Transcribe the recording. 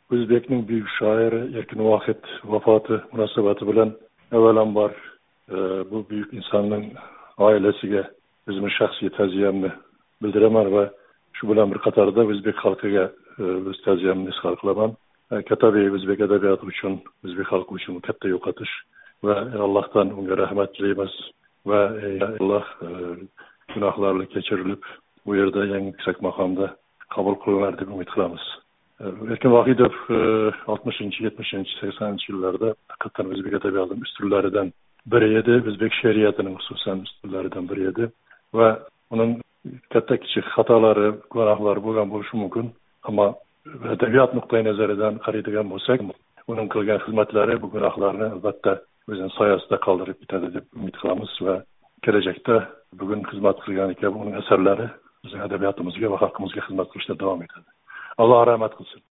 O'zbekning buyuk shoiri Erkin Vohid vafoti munosabati bilan avvalambor bu buyuk insonning oilasiga o'zimning shaxsiy ta'ziyamni bildiraman va shu bilan bir qatorda o'zbek xalqiga o'z ta'ziyamni izhor qilaman. Katabiy o'zbek adabiyoti uchun, o'zbek xalqi uchun katta yo'qotish va Allohdan unga rahmat tilaymiz va Alloh gunohlarni kechirilib, bu yerda yangi yuksak maqomda qabul qilinar deb umid qilamiz. Erkin Vohidov 60-, 70-, 80 yillarda haqiqatan o'zbek adabiyotining ustunlaridan biri edi, o'zbek she'riyatining xususan ustunlaridan biri edi va uning katta kichik xatolari, gunohlari bo'lgan bo'lishi mumkin, ammo adabiyot nuqtai nazaridan qaraydigan bo'lsak, uning qilgan xizmatlari bu gunohlarni albatta o'zining soyasida qoldirib ketadi deb umid qilamiz va kelajakda bugun xizmat qilgan kabi uning asarlari bizning adabiyotimizga va xalqimizga xizmat qilishda davom etadi. Alloh rahmat qilsin.